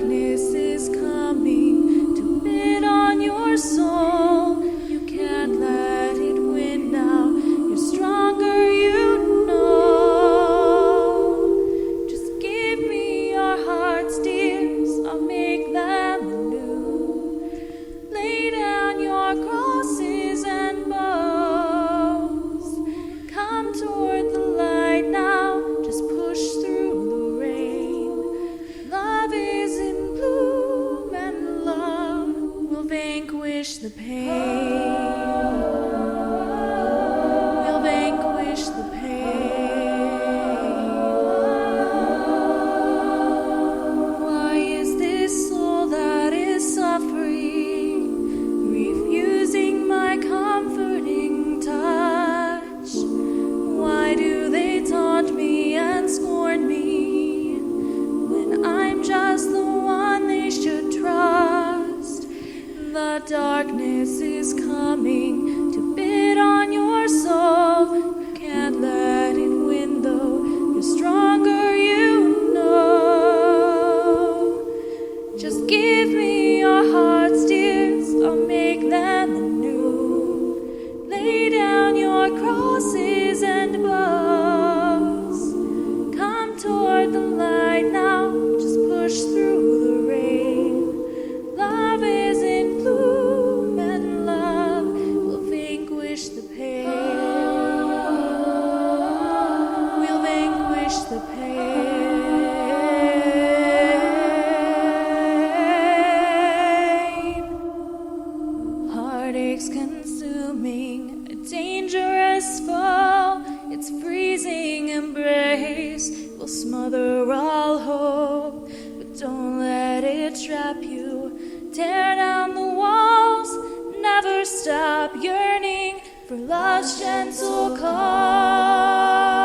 darkness is coming to bid on your soul. You can't let it win now. You're stronger, you know. Just give me your heart's tears. I'll make them anew. Lay down your crosses and bows. Come toward the light now. Just push through the rain. Love is in bloom, and love will vanquish the pain. Will vanquish the pain. Why is this soul that is suffering, refusing my comforting touch? Why do they taunt me and scorn me when I'm just the one they should trust? The darkness is coming to bid on your soul. You can't let it win though. You're stronger, you know. Just give me your heart's tears. I'll make them anew. Lay down your crosses and bows. Come toward the light now. Just push through the rain. Love is in bloom, and love will vanquish the pain. We'll vanquish the pain. Heartache's consuming, a dangerous foe. Its freezing embrace will smother all hope. But don't let it trap you. Tear down the walls. Never stop yearning for love's gentle call.